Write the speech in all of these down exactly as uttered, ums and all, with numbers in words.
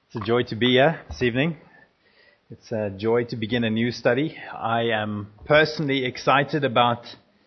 It's a joy to be here this evening. It's a joy to begin a new study. I am personally excited about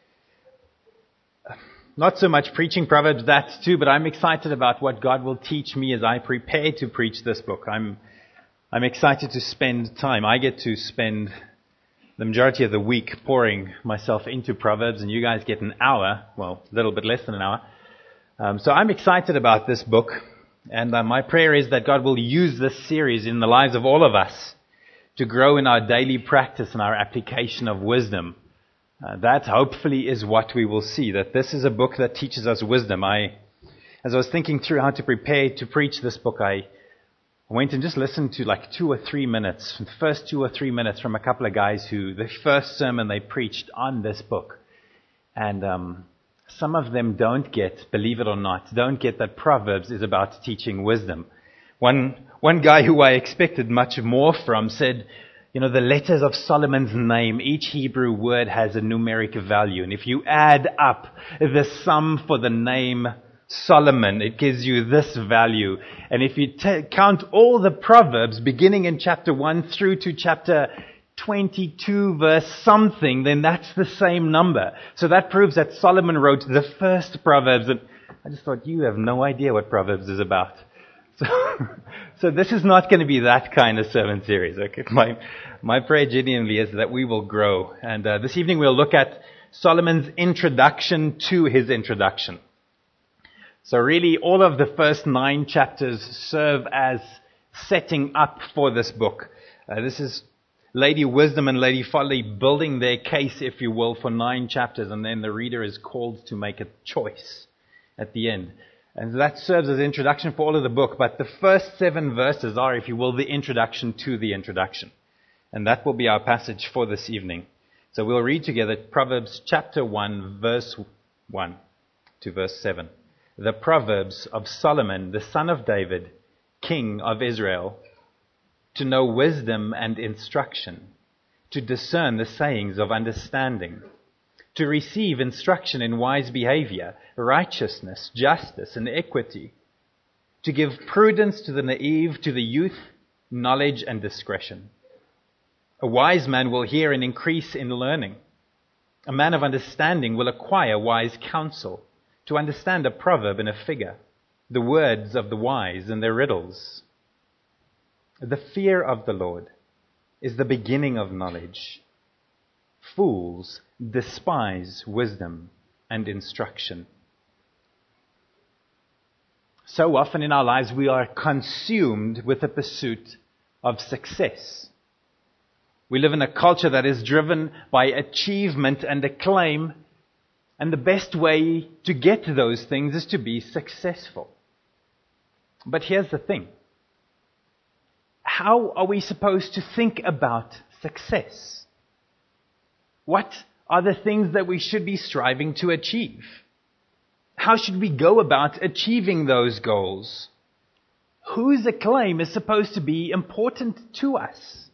not so much preaching Proverbs, that too, but I'm excited about what God will teach me as I prepare to preach this book. I'm I'm excited to spend time. I get to spend the majority of the week pouring myself into Proverbs, and you guys get an hour, well, a little bit less than an hour. Um, so I'm excited about this book. And uh, my prayer is that God will use this series in the lives of all of us to grow in our daily practice and our application of wisdom. Uh, that hopefully is what we will see, that this is a book that teaches us wisdom. I, as I was thinking through how to prepare to preach this book, I went and just listened to like two or three minutes, the first two or three minutes from a couple of guys who, the first sermon they preached on this book. And um some of them don't get, believe it or not, don't get that Proverbs is about teaching wisdom. One one guy who I expected much more from said, you know, the letters of Solomon's name, each Hebrew word has a numeric value. And if you add up the sum for the name Solomon, it gives you this value. And if you t- count all the Proverbs beginning in chapter one through to chapter twenty-two verse something, then that's the same number. So that proves that Solomon wrote the first Proverbs. And I just thought, you have no idea what Proverbs is about. So, so this is not going to be that kind of sermon series. Okay, my my prayer genuinely is that we will grow. And uh, this evening we'll look at Solomon's introduction to his introduction. So really, all of the first nine chapters serve as setting up for this book. Uh, this is Lady Wisdom and Lady Folly building their case, if you will, for nine chapters, and then the reader is called to make a choice at the end. And that serves as introduction for all of the book, but the first seven verses are, if you will, the introduction to the introduction. And that will be our passage for this evening. So we'll read together Proverbs chapter one, verse one to verse seven. The Proverbs of Solomon, the son of David, king of Israel, to know wisdom and instruction, to discern the sayings of understanding, to receive instruction in wise behavior, righteousness, justice, and equity, to give prudence to the naive, to the youth, knowledge and discretion. A wise man will hear and increase in learning. A man of understanding will acquire wise counsel, to understand a proverb and a figure, the words of the wise and their riddles. The fear of the Lord is the beginning of knowledge. Fools despise wisdom and instruction. So often in our lives we are consumed with the pursuit of success. We live in a culture that is driven by achievement and acclaim, and the best way to get to those things is to be successful. But here's the thing. How are we supposed to think about success? What are the things that we should be striving to achieve? How should we go about achieving those goals? Whose acclaim is supposed to be important to us?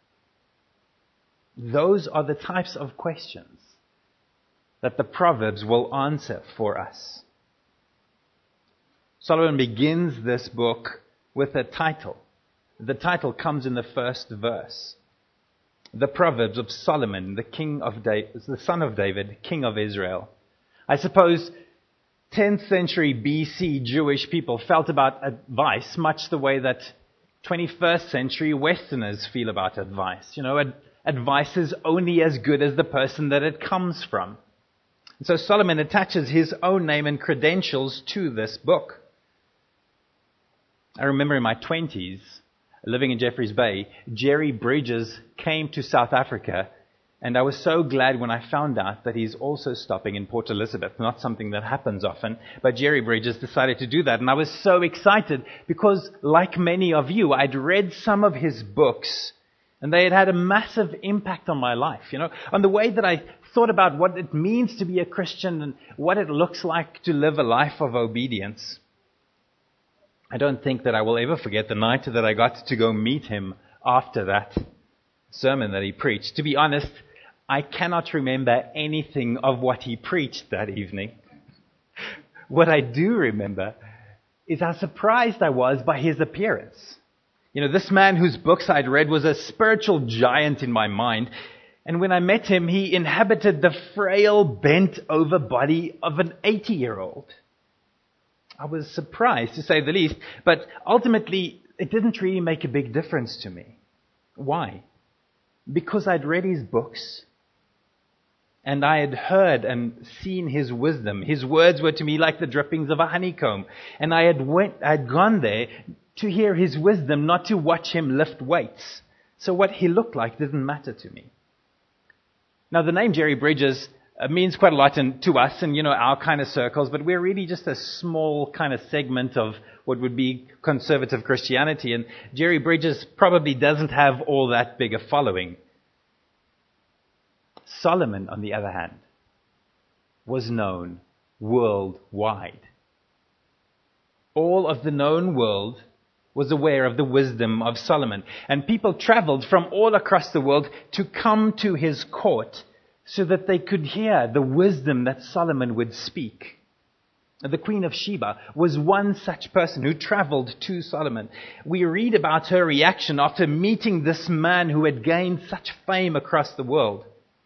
Those are the types of questions that the Proverbs will answer for us. Solomon begins this book with a title. The title comes in the first verse. The Proverbs of Solomon, the king of David, the son of David, king of Israel. I suppose tenth century B C Jewish people felt about advice much the way that twenty-first century Westerners feel about advice. You know, ad- advice is only as good as the person that it comes from. And so Solomon attaches his own name and credentials to this book. I remember in my twenties, living in Jeffreys Bay, Jerry Bridges came to South Africa, and I was so glad when I found out that he's also stopping in Port Elizabeth. Not something that happens often, but Jerry Bridges decided to do that, and I was so excited because, like many of you, I'd read some of his books, and they had had a massive impact on my life, you know, on the way that I thought about what it means to be a Christian and what it looks like to live a life of obedience. I don't think that I will ever forget the night that I got to go meet him after that sermon that he preached. To be honest, I cannot remember anything of what he preached that evening. What I do remember is how surprised I was by his appearance. You know, this man whose books I'd read was a spiritual giant in my mind. And when I met him, he inhabited the frail, bent-over body of an eighty-year-old. I was surprised, to say the least, but ultimately, it didn't really make a big difference to me. Why? Because I'd read his books, and I had heard and seen his wisdom. His words were to me like the drippings of a honeycomb. And I had went, I had gone there to hear his wisdom, not to watch him lift weights. So what he looked like didn't matter to me. Now, the name Jerry Bridges uh, means quite a lot in, to us and, you know, our kind of circles, but we're really just a small kind of segment of what would be conservative Christianity. And Jerry Bridges probably doesn't have all that big a following. Solomon, on the other hand, was known worldwide. All of the known world was aware of the wisdom of Solomon. And people traveled from all across the world to come to his court so that they could hear the wisdom that Solomon would speak. The Queen of Sheba was one such person who traveled to Solomon. We read about her reaction after meeting this man who had gained such fame across the world.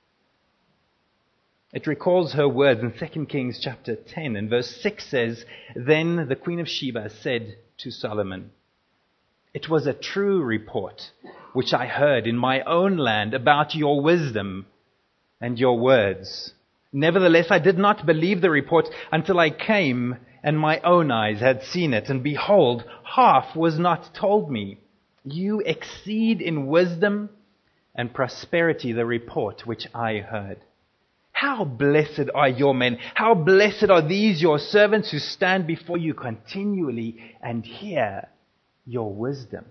It recalls her words in Second Kings chapter ten, and verse six says, "Then the Queen of Sheba said to Solomon, 'It was a true report which I heard in my own land about your wisdom and your words. Nevertheless, I did not believe the report until I came and my own eyes had seen it. And behold, half was not told me. You exceed in wisdom and prosperity the report which I heard. How blessed are your men! How blessed are these your servants who stand before you continually and hear your wisdom.'"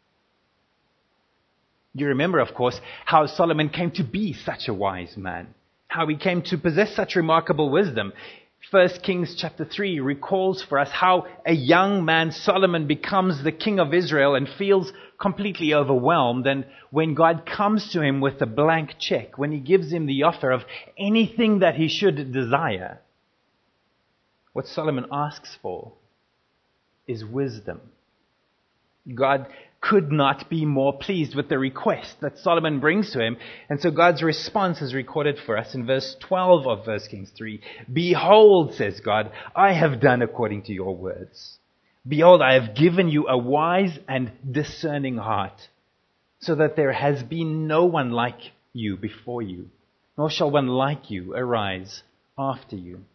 You remember, of course, how Solomon came to be such a wise man, how he came to possess such remarkable wisdom. First Kings chapter three recalls for us how a young man, Solomon, becomes the king of Israel and feels completely overwhelmed. And when God comes to him with a blank check, when he gives him the offer of anything that he should desire, what Solomon asks for is wisdom. God could not be more pleased with the request that Solomon brings to him. And so God's response is recorded for us in verse twelve of First Kings three. "Behold," says God, "I have done according to your words. Behold, I have given you a wise and discerning heart, so that there has been no one like you before you, nor shall one like you arise after you."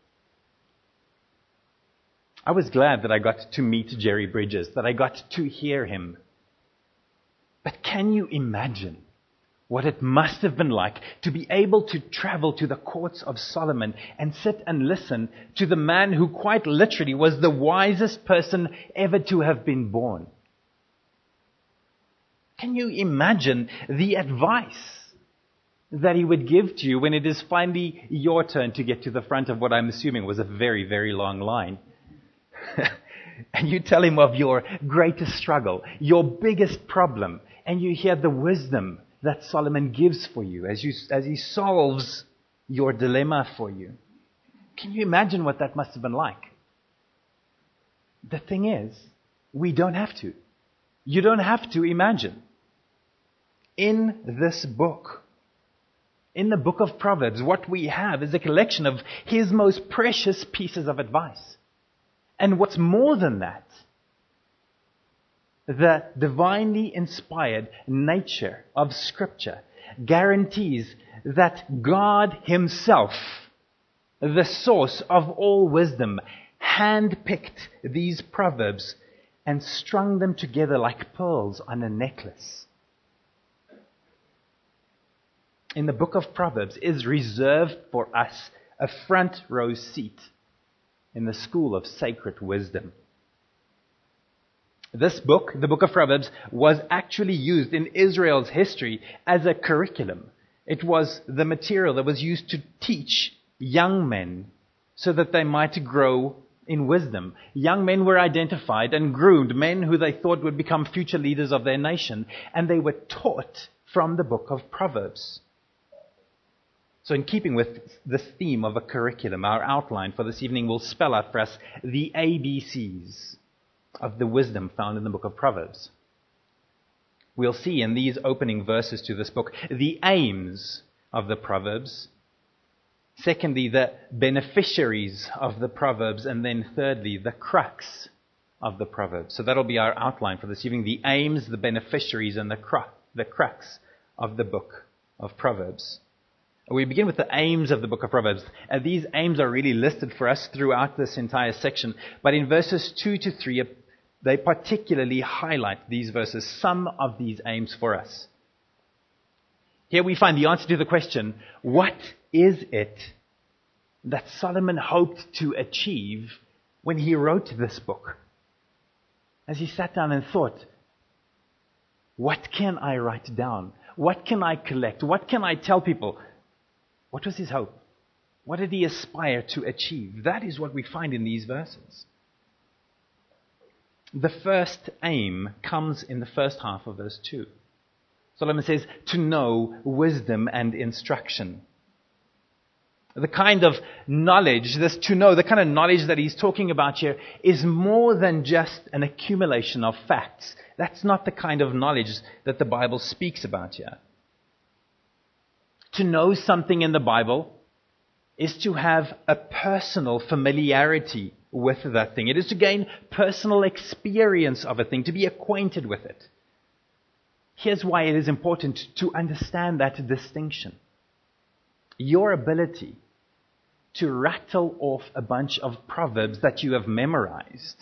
I was glad that I got to meet Jerry Bridges, that I got to hear him. But can you imagine what it must have been like to be able to travel to the courts of Solomon and sit and listen to the man who quite literally was the wisest person ever to have been born? Can you imagine the advice that he would give to you when it is finally your turn to get to the front of what I'm assuming was a very, very long line? And you tell him of your greatest struggle, your biggest problem, and you hear the wisdom that Solomon gives for you as you as he solves your dilemma for you. Can you imagine what that must have been like? The thing is, we don't have to. You don't have to imagine. In this book, in the book of Proverbs, what we have is a collection of his most precious pieces of advice. And what's more than that, the divinely inspired nature of Scripture guarantees that God himself, the source of all wisdom, handpicked these proverbs and strung them together like pearls on a necklace. In the book of Proverbs is reserved for us a front row seat in the school of sacred wisdom. This book, the book of Proverbs, was actually used in Israel's history as a curriculum. It was the material that was used to teach young men so that they might grow in wisdom. Young men were identified and groomed, men who they thought would become future leaders of their nation, and they were taught from the book of Proverbs. So in keeping with this theme of a curriculum, our outline for this evening will spell out for us the A B Cs of the wisdom found in the book of Proverbs. we'll see in these opening verses to this book the aims of the Proverbs. Secondly, the beneficiaries of the Proverbs. And then thirdly, the crux of the Proverbs. So that'll be our outline for this evening. The aims, the beneficiaries, and the crux, the crux of the book of Proverbs. We begin with the aims of the book of Proverbs. And these aims are really listed for us throughout this entire section. But in verses two to three, they particularly highlight these verses, some of these aims for us. Here we find the answer to the question, what is it that Solomon hoped to achieve when he wrote this book? As he sat down and thought, what can I write down? What can I collect? What can I tell people? What was his hope? What did he aspire to achieve? That is what we find in these verses. The first aim comes in the first half of verse two. Solomon says, to know wisdom and instruction. The kind of knowledge, this to know, the kind of knowledge that he's talking about here is more than just an accumulation of facts. That's not the kind of knowledge that the Bible speaks about here. To know something in the Bible is to have a personal familiarity with that thing. It is to gain personal experience of a thing, to be acquainted with it. Here's why it is important to understand that distinction. Your ability to rattle off a bunch of proverbs that you have memorized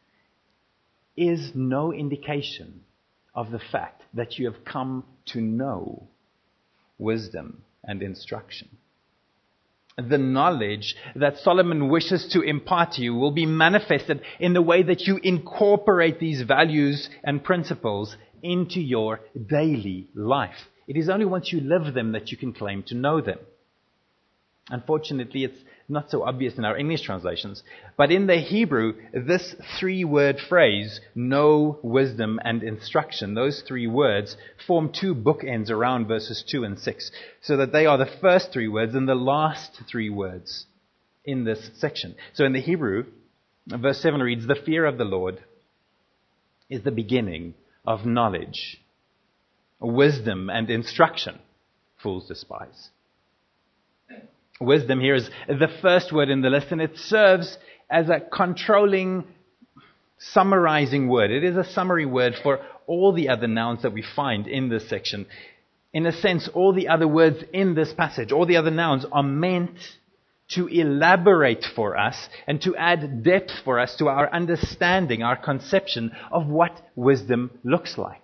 is no indication of the fact that you have come to know wisdom and instruction. The knowledge that Solomon wishes to impart to you will be manifested in the way that you incorporate these values and principles into your daily life. It is only once you live them that you can claim to know them. Unfortunately, it's not so obvious in our English translations. But in the Hebrew, this three-word phrase, know, wisdom, and instruction, those three words form two bookends around verses two and six, so that they are the first three words and the last three words in this section. So in the Hebrew, verse seven reads, the fear of the Lord is the beginning of knowledge. Wisdom and instruction fools despise. Wisdom here is the first word in the list, and it serves as a controlling, summarizing word. It is a summary word for all the other nouns that we find in this section. In a sense, all the other words in this passage, all the other nouns are meant to elaborate for us and to add depth for us to our understanding, our conception of what wisdom looks like.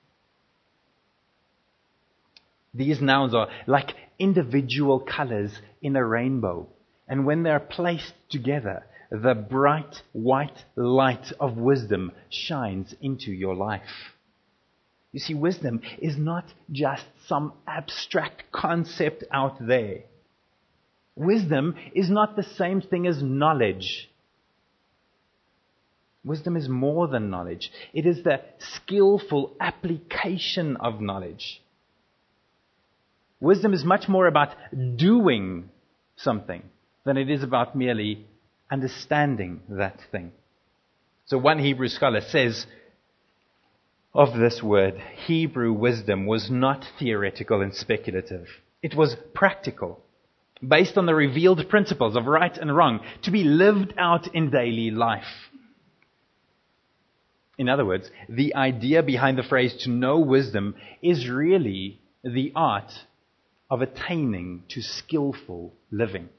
These nouns are like individual colors in a rainbow. And when they're placed together, the bright white light of wisdom shines into your life. You see, wisdom is not just some abstract concept out there. Wisdom is not the same thing as knowledge. Wisdom is more than knowledge. It is the skillful application of knowledge. Wisdom is much more about doing something than it is about merely understanding that thing. So one Hebrew scholar says of this word, Hebrew wisdom was not theoretical and speculative. It was practical, based on the revealed principles of right and wrong, to be lived out in daily life. In other words, the idea behind the phrase to know wisdom is really the art of attaining to skillful living.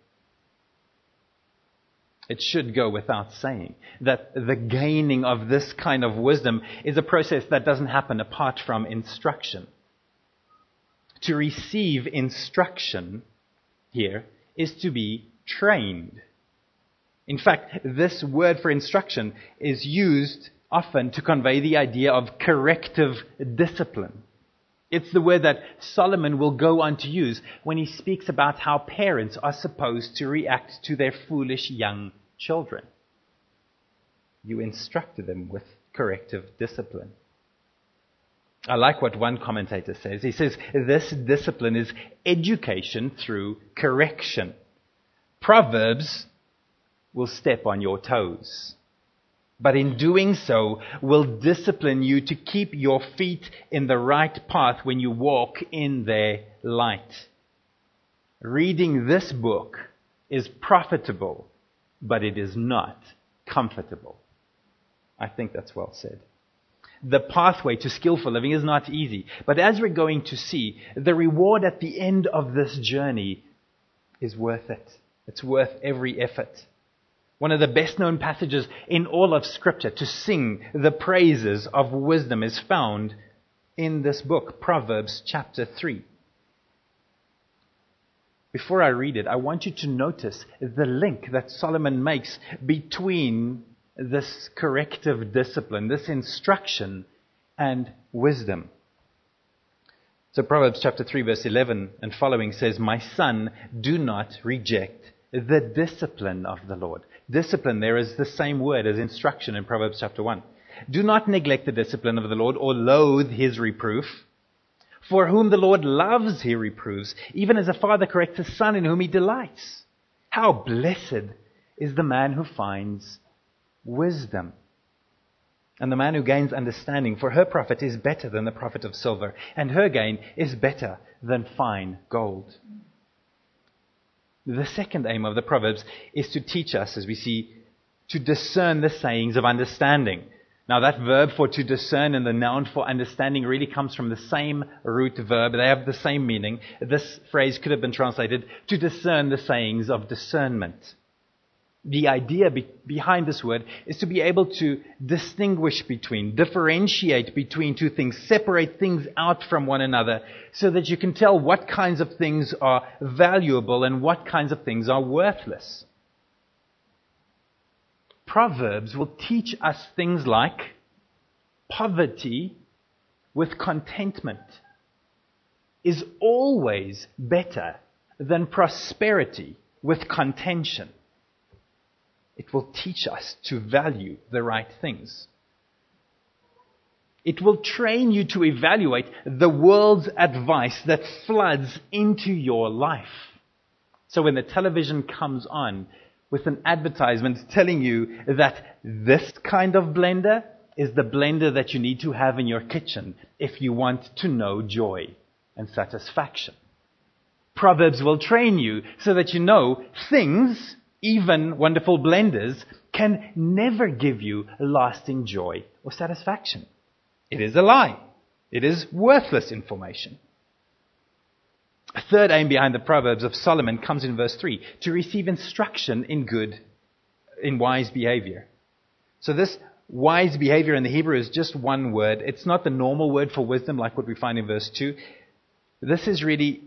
It should go without saying that the gaining of this kind of wisdom is a process that doesn't happen apart from instruction. To receive instruction here is to be trained. In fact, this word for instruction is used often to convey the idea of corrective discipline. It's the word that Solomon will go on to use when he speaks about how parents are supposed to react to their foolish young children. You instructed them with corrective discipline. I like what one commentator says. He says, this discipline is education through correction. Proverbs will step on your toes. but in doing so will discipline you to keep your feet in the right path when you walk in their light. Reading this book is profitable, but it is not comfortable. I think that's well said. The pathway to skillful living is not easy, but as we're going to see, the reward at the end of this journey is worth it. It's worth every effort. One of the best known passages in all of Scripture to sing the praises of wisdom is found in this book, Proverbs chapter three. Before I read it, I want you to notice the link that Solomon makes between this corrective discipline, this instruction, and wisdom. So Proverbs chapter three verse eleven and following says, "My son, do not reject the discipline of the Lord." Discipline there is the same word as instruction in Proverbs chapter one. "Do not neglect the discipline of the Lord or loathe his reproof. For whom the Lord loves, he reproves, even as a father corrects his son in whom he delights. How blessed is the man who finds wisdom, and the man who gains understanding, for her profit is better than the profit of silver, and her gain is better than fine gold." The second aim of the Proverbs is to teach us, as we see, to discern the sayings of understanding. Now that verb for to discern and the noun for understanding really comes from the same root verb. They have the same meaning. This phrase could have been translated to discern the sayings of discernment. The idea be- behind this word is to be able to distinguish between, differentiate between two things, separate things out from one another so that you can tell what kinds of things are valuable and what kinds of things are worthless. Proverbs will teach us things like poverty with contentment is always better than prosperity with contention. It will teach us to value the right things. It will train you to evaluate the world's advice that floods into your life. So when the television comes on with an advertisement telling you that this kind of blender is the blender that you need to have in your kitchen if you want to know joy and satisfaction. Proverbs will train you so that you know things, even wonderful blenders, can never give you lasting joy or satisfaction. It is a lie. It is worthless information. A third aim behind the Proverbs of Solomon comes in verse three, to receive instruction in good, in wise behavior. So this wise behavior in the Hebrew is just one word. It's not the normal word for wisdom like what we find in verse two. This is really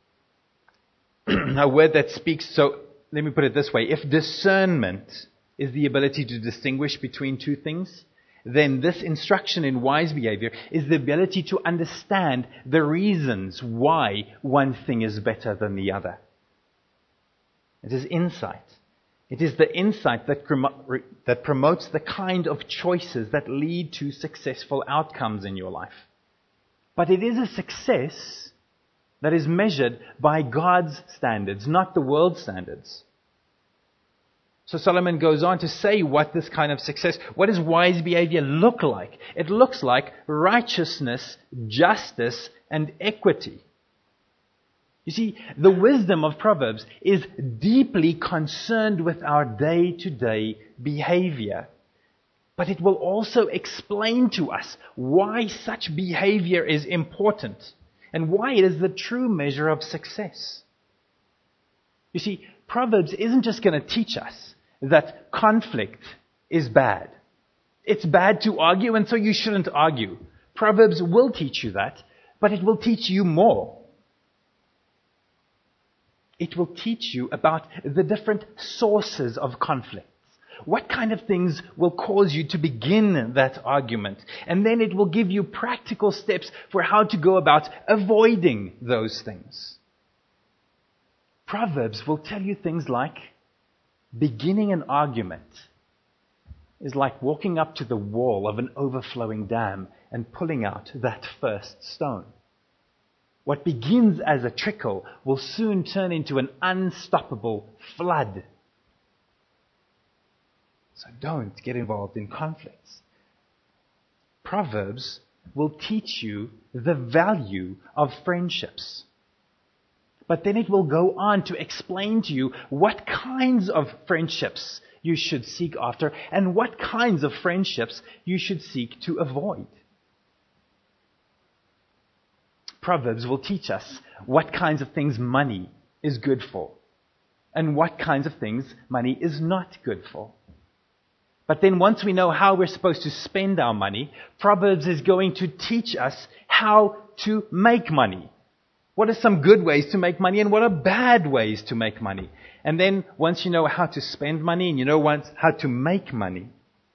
a word that speaks, so let me put it this way. If discernment is the ability to distinguish between two things, then this instruction in wise behavior is the ability to understand the reasons why one thing is better than the other. It is insight. It is the insight that, prom- that promotes the kind of choices that lead to successful outcomes in your life. But it is a success that is measured by God's standards, not the world's standards. So Solomon goes on to say what this kind of success, what does wise behavior look like? It looks like righteousness, justice, and equity. You see, the wisdom of Proverbs is deeply concerned with our day-to-day behavior. But it will also explain to us why such behavior is important and why it is the true measure of success. You see, Proverbs isn't just going to teach us that conflict is bad. It's bad to argue, and so you shouldn't argue. Proverbs will teach you that, but it will teach you more. It will teach you about the different sources of conflicts. What kind of things will cause you to begin that argument? And then it will give you practical steps for how to go about avoiding those things. Proverbs will tell you things like beginning an argument is like walking up to the wall of an overflowing dam and pulling out that first stone. What begins as a trickle will soon turn into an unstoppable flood. So don't get involved in conflicts. Proverbs will teach you the value of friendships. But then it will go on to explain to you what kinds of friendships you should seek after and what kinds of friendships you should seek to avoid. Proverbs will teach us what kinds of things money is good for and what kinds of things money is not good for. But then once we know how we're supposed to spend our money, Proverbs is going to teach us how to make money. What are some good ways to make money and what are bad ways to make money? And then once you know how to spend money and you know once how to make money,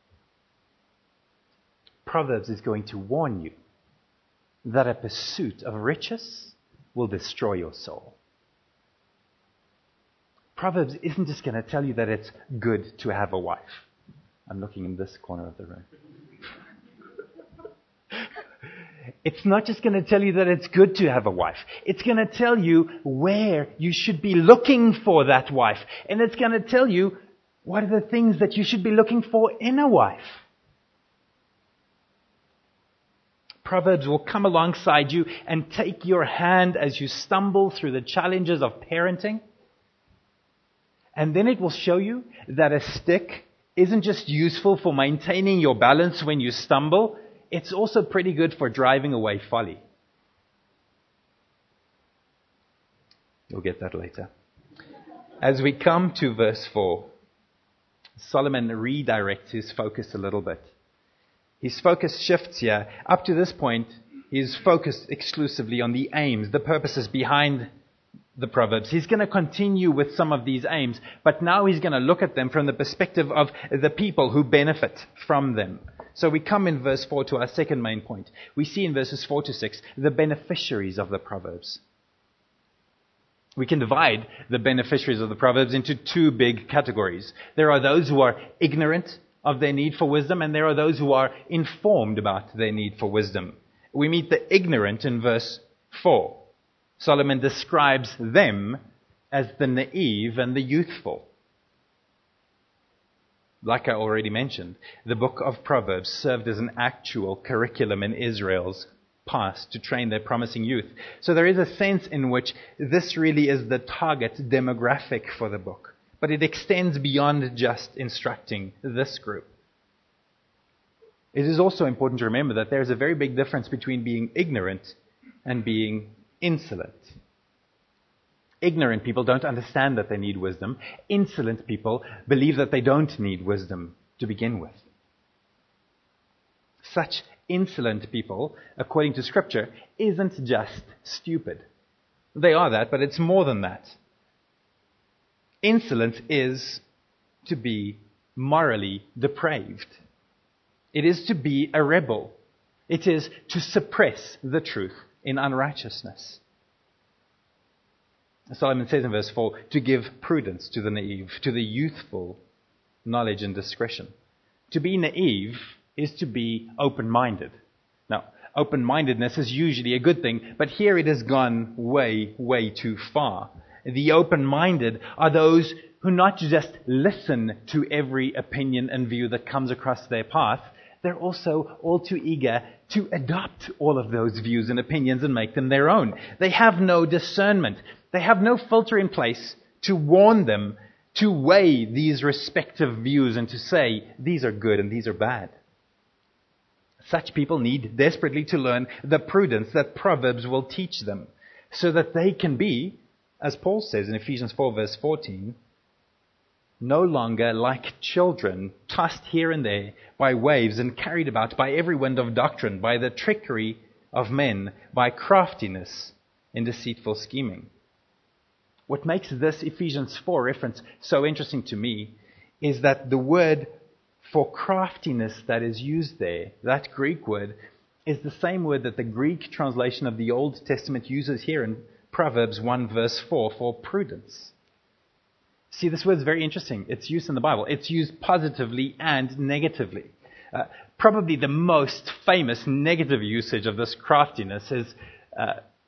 Proverbs is going to warn you that a pursuit of riches will destroy your soul. Proverbs isn't just going to tell you that it's good to have a wife. I'm looking in this corner of the room. It's not just going to tell you that it's good to have a wife. It's going to tell you where you should be looking for that wife. And it's going to tell you what are the things that you should be looking for in a wife. Proverbs will come alongside you and take your hand as you stumble through the challenges of parenting. And then it will show you that a stick isn't just useful for maintaining your balance when you stumble. It's also pretty good for driving away folly. You'll get that later. As we come to verse four, Solomon redirects his focus a little bit. His focus shifts here. Up to this point, he's focused exclusively on the aims, the purposes behind the Proverbs. He's going to continue with some of these aims, but now he's going to look at them from the perspective of the people who benefit from them. So we come in verse four to our second main point. We see in verses four to six the beneficiaries of the Proverbs. We can divide the beneficiaries of the Proverbs into two big categories. There are those who are ignorant of their need for wisdom, and there are those who are informed about their need for wisdom. We meet the ignorant in verse four. Solomon describes them as the naive and the youthful. Like I already mentioned, the book of Proverbs served as an actual curriculum in Israel's past to train their promising youth. So there is a sense in which this really is the target demographic for the book. But it extends beyond just instructing this group. It is also important to remember that there is a very big difference between being ignorant and being insolent. Ignorant people don't understand that they need wisdom. Insolent people believe that they don't need wisdom to begin with. Such insolent people, according to Scripture, isn't just stupid. They are that, but it's more than that. Insolence is to be morally depraved. It is to be a rebel. It is to suppress the truth in unrighteousness. Solomon says in verse four, to give prudence to the naive, to the youthful, knowledge and discretion. To be naive is to be open-minded. Now, open-mindedness is usually a good thing, but here it has gone way, way too far. The open-minded are those who not just listen to every opinion and view that comes across their path, they're also all too eager to adopt all of those views and opinions and make them their own. They have no discernment. They have no filter in place to warn them, to weigh these respective views and to say, these are good and these are bad. Such people need desperately to learn the prudence that Proverbs will teach them, so that they can be, as Paul says in Ephesians four verse fourteen, no longer like children, tossed here and there by waves and carried about by every wind of doctrine, by the trickery of men, by craftiness in deceitful scheming. What makes this Ephesians four reference so interesting to me is that the word for craftiness that is used there, that Greek word, is the same word that the Greek translation of the Old Testament uses here in Proverbs one verse four for prudence. See, this word is very interesting. It's used in the Bible. It's used positively and negatively. Uh, probably the most famous negative usage of this craftiness is uh,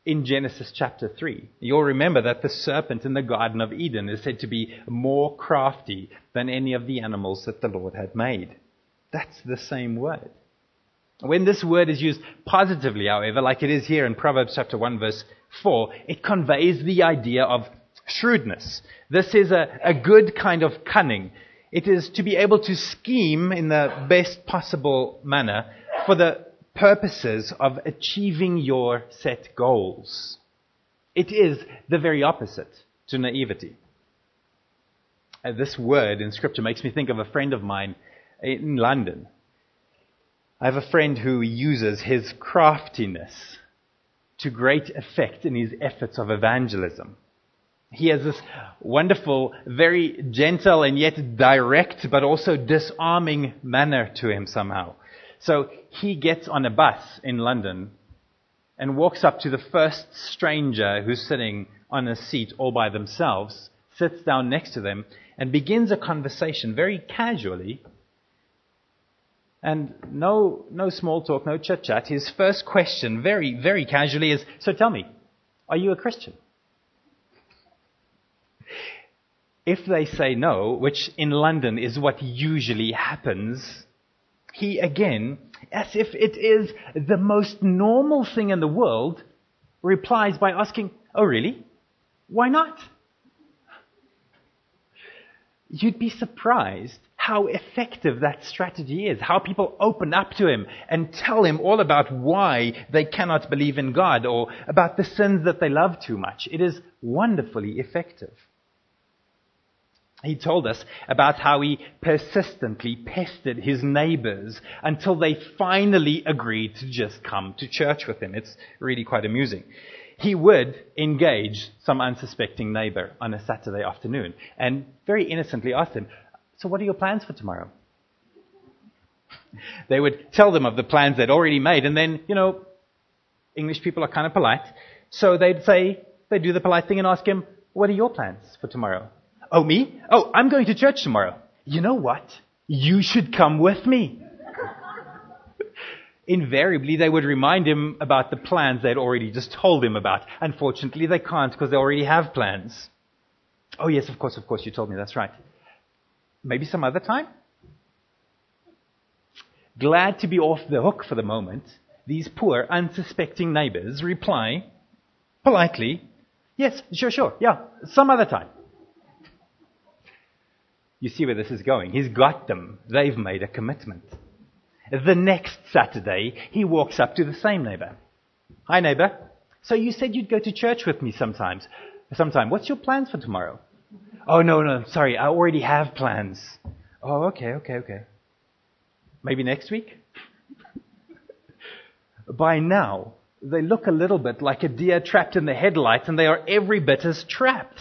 in Genesis chapter three. You'll remember that the serpent in the Garden of Eden is said to be more crafty than any of the animals that the Lord had made. That's the same word. When this word is used positively, however, like it is here in Proverbs chapter one, verse four, it conveys the idea of shrewdness. This is a, a good kind of cunning. It is to be able to scheme in the best possible manner for the purposes of achieving your set goals. It is the very opposite to naivety. Uh, this word in Scripture makes me think of a friend of mine in London. I have a friend who uses his craftiness to great effect in his efforts of evangelism. He has this wonderful, very gentle and yet direct but also disarming manner to him somehow. So he gets on a bus in London and walks up to the first stranger who's sitting on a seat all by themselves, sits down next to them and begins a conversation very casually. And no, no small talk, no chit-chat. His first question, very, very casually, is, so tell me, are you a Christian? If they say no, which in London is what usually happens, he again, as if it is the most normal thing in the world, replies by asking, oh really? Why not? You'd be surprised how effective that strategy is, how people open up to him and tell him all about why they cannot believe in God or about the sins that they love too much. It is wonderfully effective. He told us about how he persistently pestered his neighbors until they finally agreed to just come to church with him. It's really quite amusing. He would engage some unsuspecting neighbor on a Saturday afternoon and very innocently ask them, so what are your plans for tomorrow? They would tell them of the plans they'd already made, and then, you know, English people are kind of polite, so they'd say, they'd do the polite thing and ask him, what are your plans for tomorrow? Oh, me? Oh, I'm going to church tomorrow. You know what? You should come with me. Invariably, they would remind him about the plans they'd already just told him about. Unfortunately, they can't because they already have plans. Oh, yes, of course, of course, you told me. That's right. Maybe some other time? Glad to be off the hook for the moment, these poor, unsuspecting neighbors reply politely, yes, sure, sure, yeah, some other time. You see where this is going. He's got them. They've made a commitment. The next Saturday, he walks up to the same neighbor. Hi, neighbor. So you said you'd go to church with me sometimes. Sometime. What's your plans for tomorrow? Oh, no, no, sorry. I already have plans. Oh, okay, okay, okay. Maybe next week? By now, they look a little bit like a deer trapped in the headlights, and they are every bit as trapped.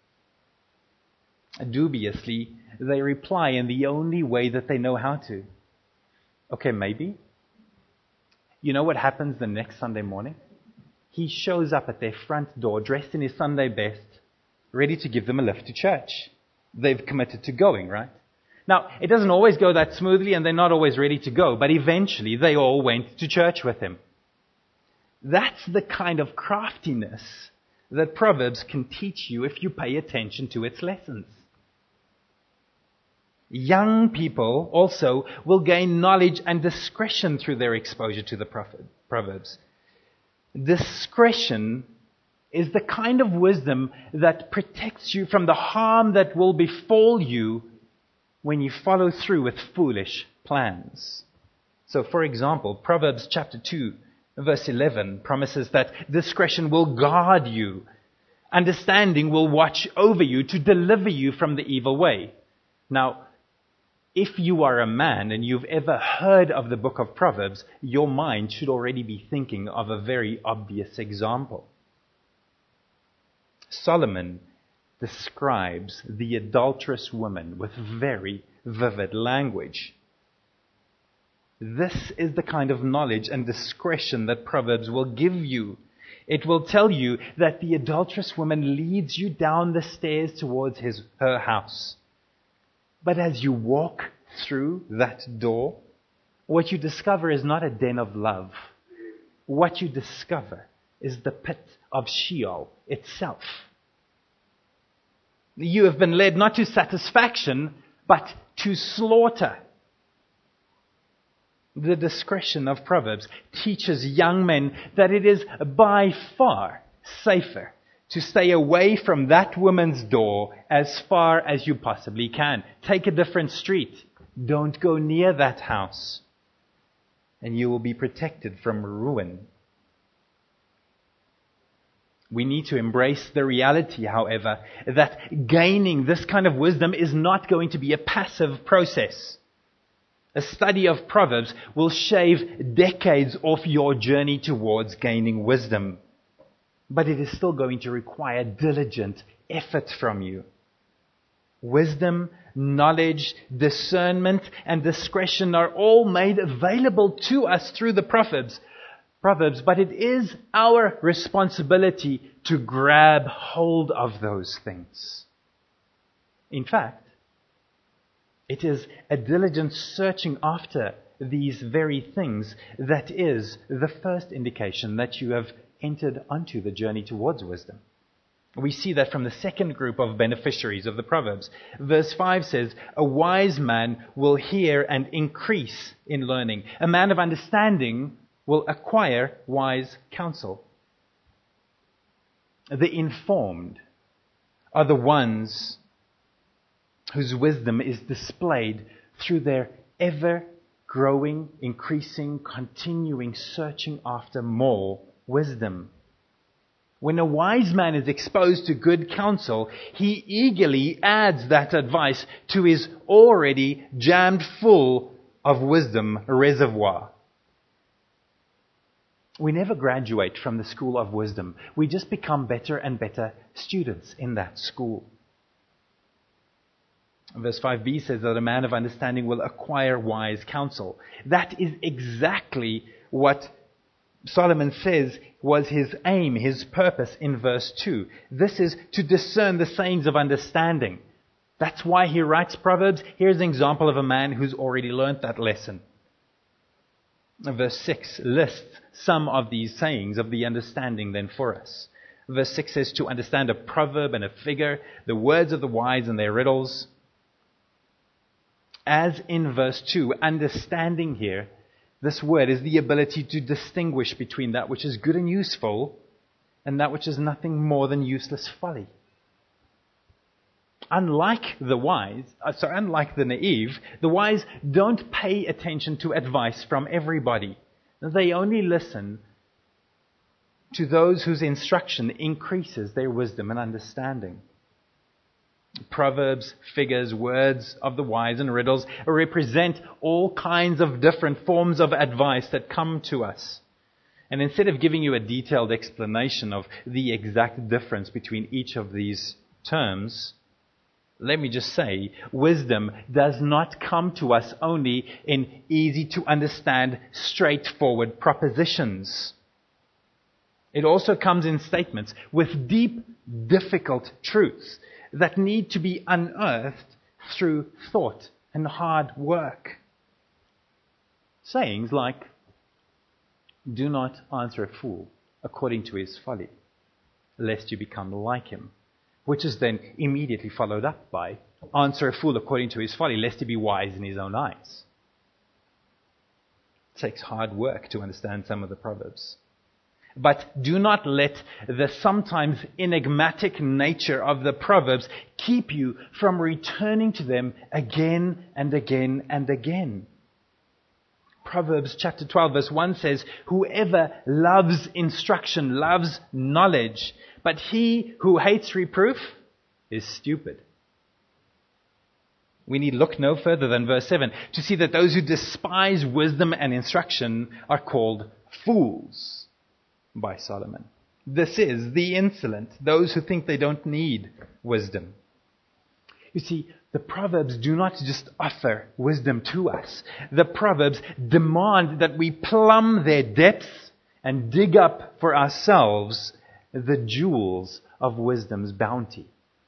Dubiously, they reply in the only way that they know how to. Okay, maybe. You know what happens the next Sunday morning? He shows up at their front door, dressed in his Sunday best, ready to give them a lift to church. They've committed to going, right? Now, it doesn't always go that smoothly, and they're not always ready to go, but eventually they all went to church with him. That's the kind of craftiness that Proverbs can teach you if you pay attention to its lessons. Young people also will gain knowledge and discretion through their exposure to the Proverbs. Discretion is the kind of wisdom that protects you from the harm that will befall you when you follow through with foolish plans. So, for example, Proverbs chapter two, verse eleven promises that discretion will guard you. Understanding will watch over you to deliver you from the evil way. Now, if you are a man and you've ever heard of the book of Proverbs, your mind should already be thinking of a very obvious example. Solomon describes the adulterous woman with very vivid language. This is the kind of knowledge and discretion that Proverbs will give you. It will tell you that the adulterous woman leads you down the stairs towards his, her house. But as you walk through that door, what you discover is not a den of love. What you discover is the pit of Sheol itself. You have been led not to satisfaction, but to slaughter. The discretion of Proverbs teaches young men that it is by far safer to stay away from that woman's door as far as you possibly can. Take a different street. Don't go near that house, and you will be protected from ruin. We need to embrace the reality, however, that gaining this kind of wisdom is not going to be a passive process. A study of Proverbs will shave decades off your journey towards gaining wisdom. But it is still going to require diligent effort from you. Wisdom, knowledge, discernment, and discretion are all made available to us through the Proverbs. Proverbs, but it is our responsibility to grab hold of those things. In fact, it is a diligent searching after these very things that is the first indication that you have entered onto the journey towards wisdom. We see that from the second group of beneficiaries of the Proverbs. Verse five says, "A wise man will hear and increase in learning. A man of understanding will acquire wise counsel." The informed are the ones whose wisdom is displayed through their ever-growing, increasing, continuing searching after more wisdom. When a wise man is exposed to good counsel, he eagerly adds that advice to his already jammed full of wisdom reservoir. We never graduate from the school of wisdom. We just become better and better students in that school. Verse five b says that a man of understanding will acquire wise counsel. That is exactly what Solomon says was his aim, his purpose in verse two. This is to discern the sayings of understanding. That's why he writes Proverbs. Here's an example of a man who's already learnt that lesson. Verse six lists some of these sayings of the understanding then for us. Verse six says to understand a proverb and a figure, the words of the wise and their riddles. As in verse two, understanding here, this word is the ability to distinguish between that which is good and useful and that which is nothing more than useless folly. Unlike the wise, uh, sorry, unlike the naive, the wise don't pay attention to advice from everybody. They only listen to those whose instruction increases their wisdom and understanding. Proverbs, figures, words of the wise and riddles represent all kinds of different forms of advice that come to us. And instead of giving you a detailed explanation of the exact difference between each of these terms, let me just say, wisdom does not come to us only in easy to understand, straightforward propositions. It also comes in statements with deep, difficult truths that need to be unearthed through thought and hard work. Sayings like, "Do not answer a fool according to his folly, lest you become like him," which is then immediately followed up by, "Answer a fool according to his folly, lest he be wise in his own eyes." It takes hard work to understand some of the Proverbs. But do not let the sometimes enigmatic nature of the Proverbs keep you from returning to them again and again and again. Proverbs chapter twelve verse one says, "Whoever loves instruction loves knowledge, but he who hates reproof is stupid." We need look no further than verse seven to see that those who despise wisdom and instruction are called fools by Solomon. This is the insolent, those who think they don't need wisdom. You see, the Proverbs do not just offer wisdom to us. The Proverbs demand that we plumb their depths and dig up for ourselves the jewels of wisdom's bounty.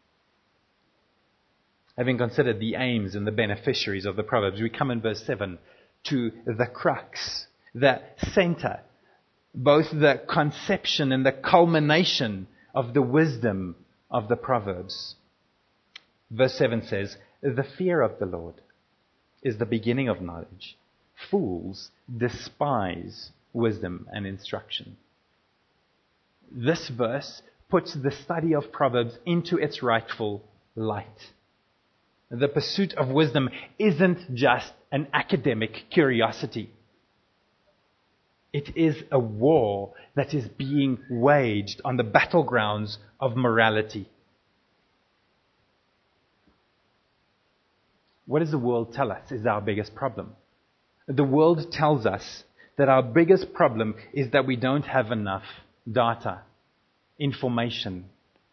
Having considered the aims and the beneficiaries of the Proverbs, we come in verse seven to the crux, the center, both the conception and the culmination of the wisdom of the Proverbs. Verse seven says, "The fear of the Lord is the beginning of knowledge. Fools despise wisdom and instruction." This verse puts the study of Proverbs into its rightful light. The pursuit of wisdom isn't just an academic curiosity. It is a war that is being waged on the battlegrounds of morality. What does the world tell us is our biggest problem? The world tells us that our biggest problem is that we don't have enough data, information.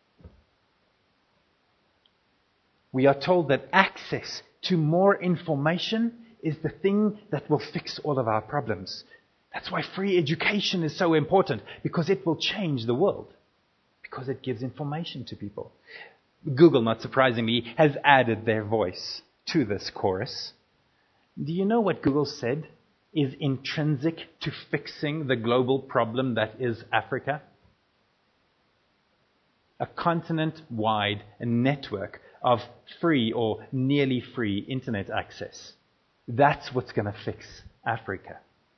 We are told that access to more information is the thing that will fix all of our problems. That's why free education is so important, because it will change the world, because it gives information to people. Google, not surprisingly, has added their voice to this chorus. Do you know what Google said is intrinsic to fixing the global problem that is Africa? A continent-wide network of free or nearly free internet access. That's what's going to fix Africa.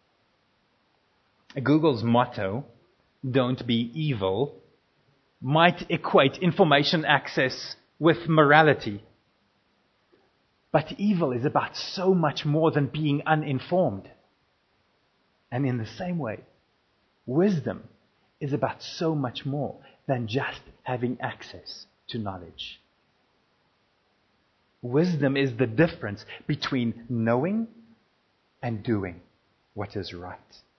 Google's motto, "Don't be evil," might equate information access with morality. But evil is about so much more than being uninformed. And in the same way, wisdom is about so much more than just having access to knowledge. Wisdom is the difference between knowing and doing what is right.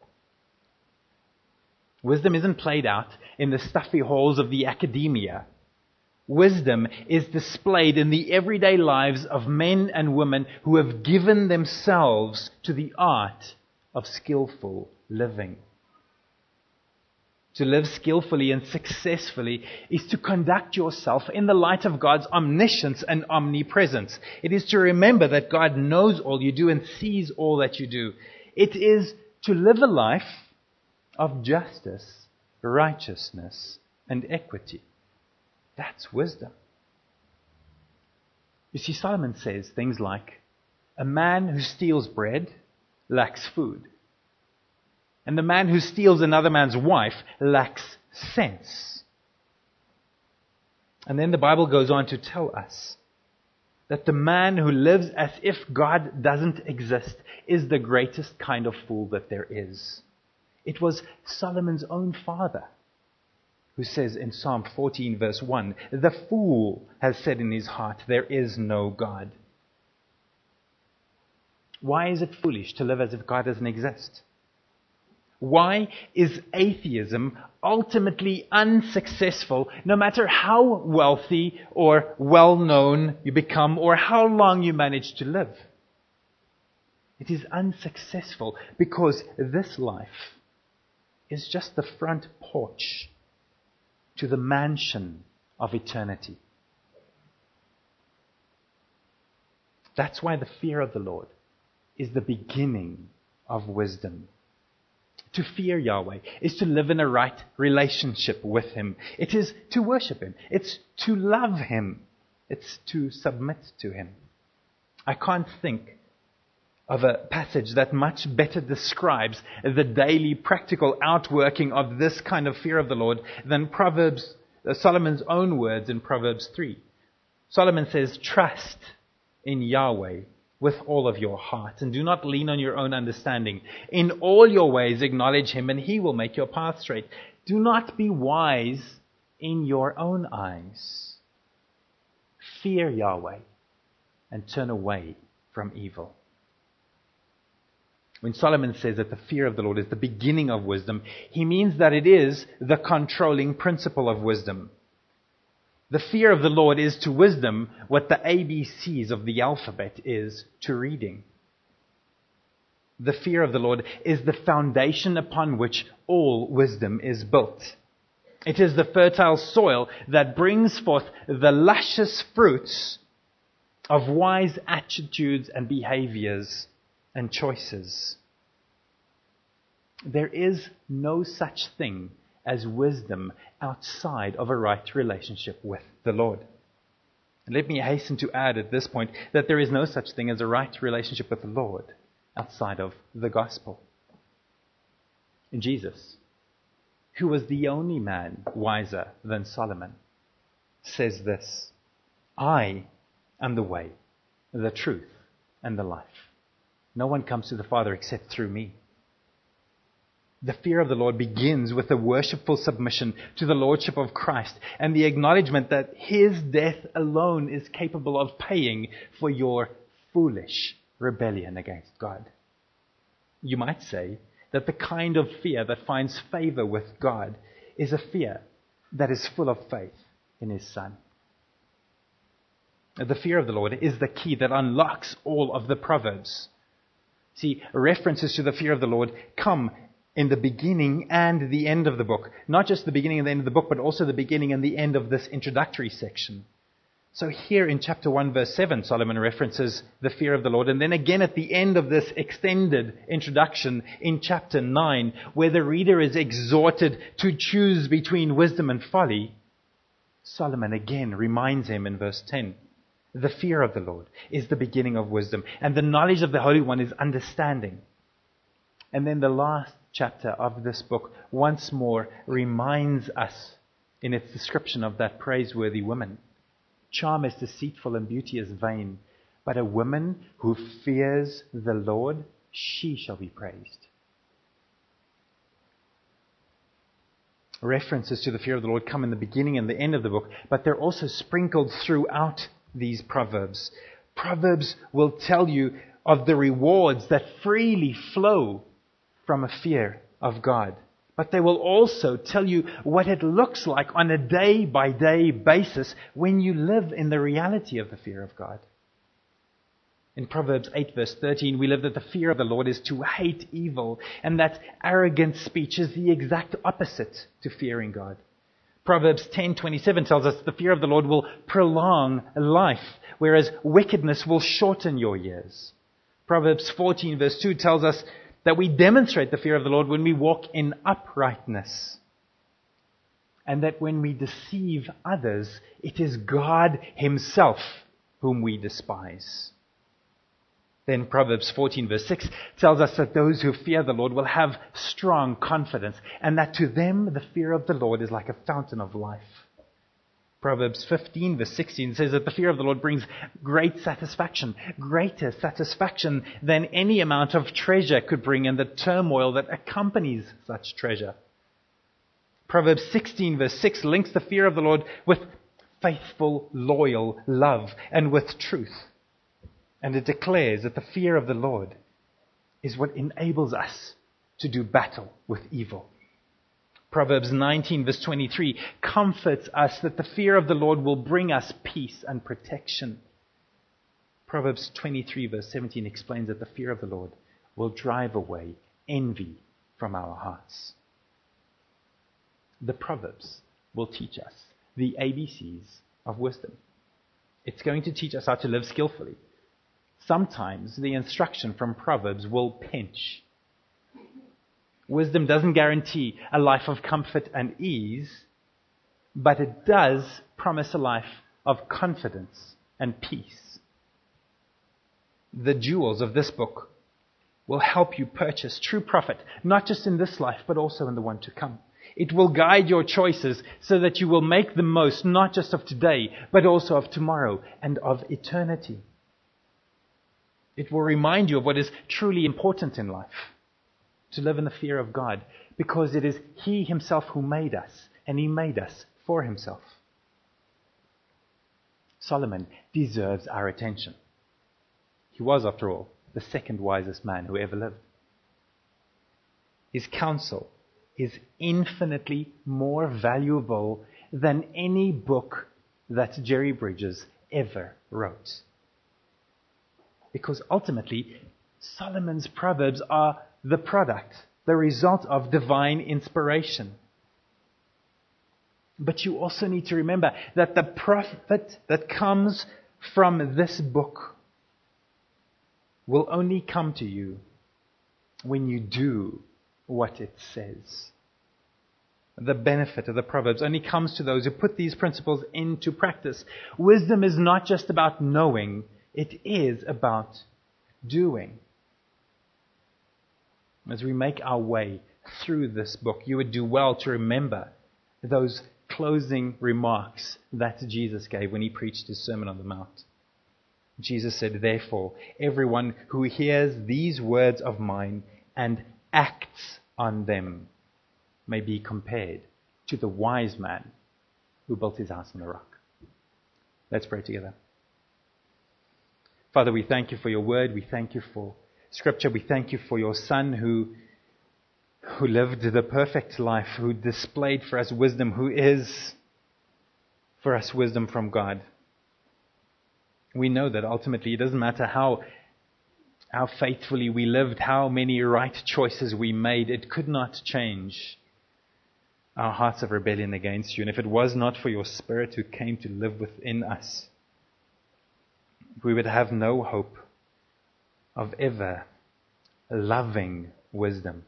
Wisdom isn't played out in the stuffy halls of the academia. Wisdom is displayed in the everyday lives of men and women who have given themselves to the art of skillful living. To live skillfully and successfully is to conduct yourself in the light of God's omniscience and omnipresence. It is to remember that God knows all you do and sees all that you do. It is to live a life of justice, righteousness, and equity. That's wisdom. You see, Solomon says things like, "A man who steals bread lacks food. And the man who steals another man's wife lacks sense." And then the Bible goes on to tell us that the man who lives as if God doesn't exist is the greatest kind of fool that there is. It was Solomon's own father who says in Psalm fourteen verse one, "The fool has said in his heart, there is no God." Why is it foolish to live as if God doesn't exist? Why is atheism ultimately unsuccessful, no matter how wealthy or well-known you become or how long you manage to live? It is unsuccessful because this life is just the front porch to the mansion of eternity. That's why the fear of the Lord is the beginning of wisdom. To fear Yahweh is to live in a right relationship with Him. It is to worship Him. It's to love Him. It's to submit to Him. I can't think of a passage that much better describes the daily practical outworking of this kind of fear of the Lord than Proverbs, uh, Solomon's own words in Proverbs three. Solomon says, "Trust in Yahweh with all of your heart, and do not lean on your own understanding. In all your ways acknowledge Him, and He will make your path straight. Do not be wise in your own eyes. Fear Yahweh and turn away from evil." When Solomon says that the fear of the Lord is the beginning of wisdom, he means that it is the controlling principle of wisdom. The fear of the Lord is to wisdom what the A B Cs of the alphabet is to reading. The fear of the Lord is the foundation upon which all wisdom is built. It is the fertile soil that brings forth the luscious fruits of wise attitudes and behaviors and choices. There is no such thing as wisdom outside of a right relationship with the Lord. And let me hasten to add at this point that there is no such thing as a right relationship with the Lord outside of the gospel. And Jesus, who was the only man wiser than Solomon, says this: I am the way, the truth, and the life. No one comes to the Father except through me. The fear of the Lord begins with a worshipful submission to the Lordship of Christ and the acknowledgement that His death alone is capable of paying for your foolish rebellion against God. You might say that the kind of fear that finds favor with God is a fear that is full of faith in His Son. The fear of the Lord is the key that unlocks all of the Proverbs. See, references to the fear of the Lord come in the beginning and the end of the book. Not just the beginning and the end of the book, but also the beginning and the end of this introductory section. So here in chapter one, verse seven, Solomon references the fear of the Lord. And then again at the end of this extended introduction in chapter nine, where the reader is exhorted to choose between wisdom and folly, Solomon again reminds him in verse ten. The fear of the Lord is the beginning of wisdom, and the knowledge of the Holy One is understanding. And then the last chapter of this book once more reminds us in its description of that praiseworthy woman. Charm is deceitful and beauty is vain, but a woman who fears the Lord, she shall be praised. References to the fear of the Lord come in the beginning and the end of the book, but they're also sprinkled throughout these Proverbs. Proverbs will tell you of the rewards that freely flow from a fear of God. But they will also tell you what it looks like on a day-by-day basis when you live in the reality of the fear of God. In Proverbs eight verse thirteen, we live that the fear of the Lord is to hate evil, and that arrogant speech is the exact opposite to fearing God. Proverbs ten twenty-seven tells us the fear of the Lord will prolong life, whereas wickedness will shorten your years. Proverbs fourteen verse two tells us that we demonstrate the fear of the Lord when we walk in uprightness. And that when we deceive others, it is God Himself whom we despise. Then Proverbs fourteen verse six tells us that those who fear the Lord will have strong confidence, and that to them the fear of the Lord is like a fountain of life. Proverbs fifteen verse sixteen says that the fear of the Lord brings great satisfaction, greater satisfaction than any amount of treasure could bring and the turmoil that accompanies such treasure. Proverbs sixteen verse six links the fear of the Lord with faithful, loyal love and with truth. And it declares that the fear of the Lord is what enables us to do battle with evil. Proverbs nineteen verse twenty-three comforts us that the fear of the Lord will bring us peace and protection. Proverbs twenty-three verse seventeen explains that the fear of the Lord will drive away envy from our hearts. The Proverbs will teach us the A B Cs of wisdom. It's going to teach us how to live skillfully. Sometimes the instruction from Proverbs will pinch. Wisdom doesn't guarantee a life of comfort and ease, but it does promise a life of confidence and peace. The jewels of this book will help you purchase true profit, not just in this life, but also in the one to come. It will guide your choices so that you will make the most, not just of today, but also of tomorrow and of eternity. It will remind you of what is truly important in life, to live in the fear of God, because it is He Himself who made us, and He made us for Himself. Solomon deserves our attention. He was, after all, the second wisest man who ever lived. His counsel is infinitely more valuable than any book that Jerry Bridges ever wrote. Because ultimately, Solomon's Proverbs are the product, the result of divine inspiration. But you also need to remember that the profit that comes from this book will only come to you when you do what it says. The benefit of the Proverbs only comes to those who put these principles into practice. Wisdom is not just about knowing, it is about doing. As we make our way through this book, you would do well to remember those closing remarks that Jesus gave when he preached his Sermon on the Mount. Jesus said, "Therefore, everyone who hears these words of mine and acts on them may be compared to the wise man who built his house on the rock." Let's pray together. Father, we thank you for your word. We thank you for Scripture. We thank you for your Son who, who lived the perfect life, who displayed for us wisdom, who is for us wisdom from God. We know that ultimately it doesn't matter how, how faithfully we lived, how many right choices we made, it could not change our hearts of rebellion against you. And if it was not for your Spirit who came to live within us, we would have no hope of ever loving wisdom.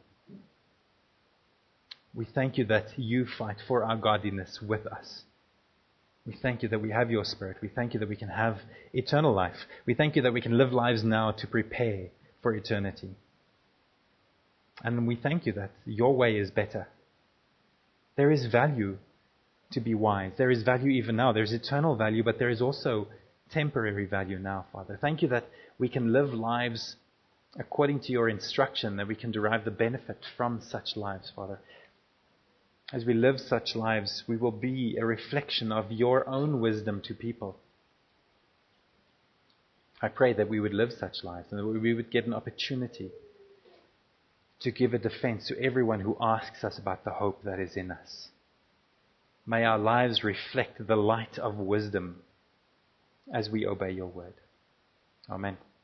We thank you that you fight for our godliness with us. We thank you that we have your Spirit. We thank you that we can have eternal life. We thank you that we can live lives now to prepare for eternity. And we thank you that your way is better. There is value to be wise. There is value even now. There's eternal value, but there is also temporary value now, Father. Thank you that we can live lives according to your instruction, that we can derive the benefit from such lives, Father. As we live such lives, we will be a reflection of your own wisdom to people. I pray that we would live such lives and that we would get an opportunity to give a defense to everyone who asks us about the hope that is in us. May our lives reflect the light of wisdom as we obey your word. Amen.